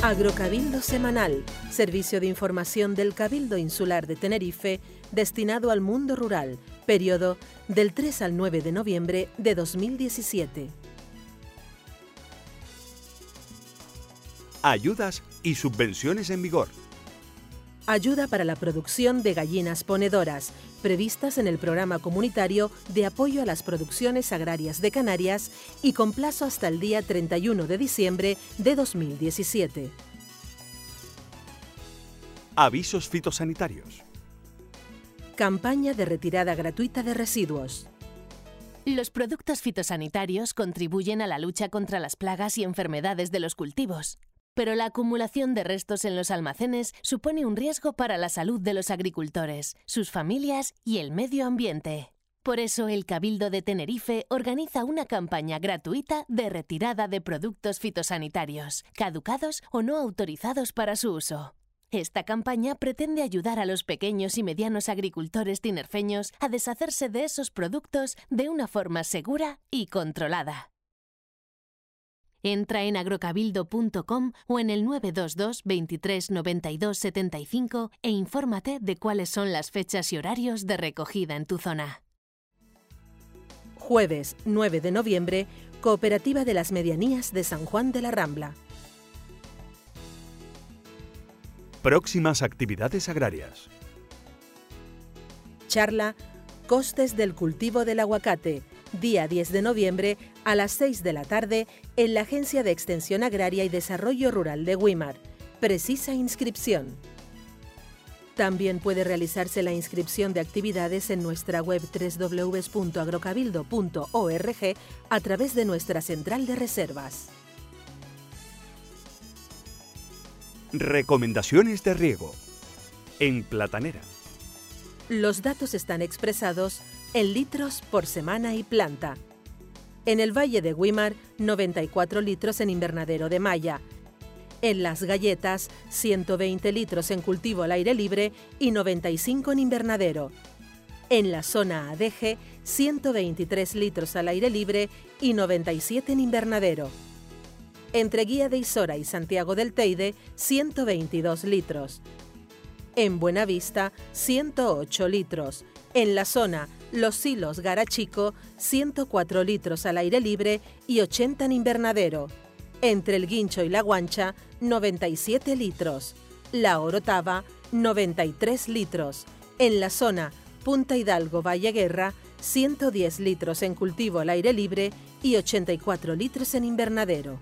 Agrocabildo Semanal, servicio de información del Cabildo Insular de Tenerife, destinado al mundo rural, periodo del 3 al 9 de noviembre de 2017. Ayudas y subvenciones en vigor. Ayuda para la producción de gallinas ponedoras, previstas en el Programa Comunitario de Apoyo a las Producciones Agrarias de Canarias y con plazo hasta el día 31 de diciembre de 2017. Avisos fitosanitarios. Campaña de retirada gratuita de residuos. Los productos fitosanitarios contribuyen a la lucha contra las plagas y enfermedades de los cultivos. Pero la acumulación de restos en los almacenes supone un riesgo para la salud de los agricultores, sus familias y el medio ambiente. Por eso, el Cabildo de Tenerife organiza una campaña gratuita de retirada de productos fitosanitarios, caducados o no autorizados para su uso. Esta campaña pretende ayudar a los pequeños y medianos agricultores tinerfeños a deshacerse de esos productos de una forma segura y controlada. Entra en agrocabildo.com o en el 922 23 92 75 e infórmate de cuáles son las fechas y horarios de recogida en tu zona. Jueves 9 de noviembre, Cooperativa de las Medianías de San Juan de la Rambla. Próximas actividades agrarias. Charla Costes del cultivo del aguacate, día 10 de noviembre a las 6 de la tarde en la Agencia de Extensión Agraria y Desarrollo Rural de Güímar. Precisa inscripción. También puede realizarse la inscripción de actividades en nuestra web www.agrocabildo.org a través de nuestra central de reservas. Recomendaciones de riego. En Platanera. Los datos están expresados en litros por semana y planta. En el Valle de Güímar, 94 litros en invernadero de malla. En Las Galletas, 120 litros en cultivo al aire libre y 95 en invernadero. En la zona ADG, 123 litros al aire libre y 97 en invernadero. Entre Guía de Isora y Santiago del Teide, 122 litros. En Buenavista, 108 litros. En la zona Los Silos Garachico, 104 litros al aire libre y 80 en invernadero. Entre el Guincho y la Guancha, 97 litros. La Orotava, 93 litros. En la zona Punta Hidalgo Valle Guerra, 110 litros en cultivo al aire libre y 84 litros en invernadero.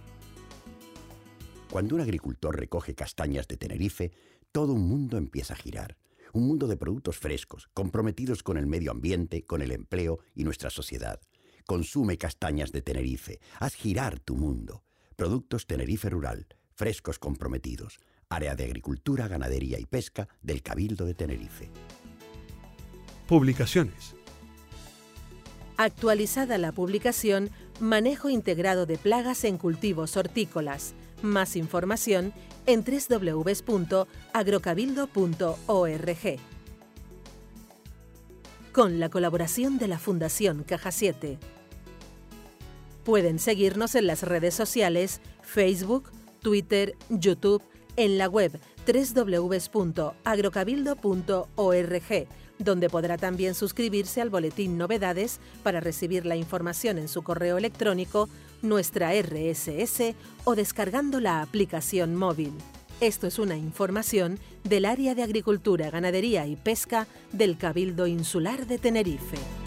Cuando un agricultor recoge castañas de Tenerife, todo un mundo empieza a girar. Un mundo de productos frescos, comprometidos con el medio ambiente, con el empleo y nuestra sociedad. Consume castañas de Tenerife. Haz girar tu mundo. Productos Tenerife Rural. Frescos comprometidos. Área de Agricultura, Ganadería y Pesca del Cabildo de Tenerife. Publicaciones. Actualizada la publicación Manejo integrado de plagas en cultivos hortícolas. Más información en www.agrocabildo.org. Con la colaboración de la Fundación Caja 7. Pueden seguirnos en las redes sociales, Facebook, Twitter, YouTube, en la web www.agrocabildo.org, donde podrá también suscribirse al boletín Novedades para recibir la información en su correo electrónico, nuestra RSS o descargando la aplicación móvil. Esto es una información del Área de Agricultura, Ganadería y Pesca del Cabildo Insular de Tenerife.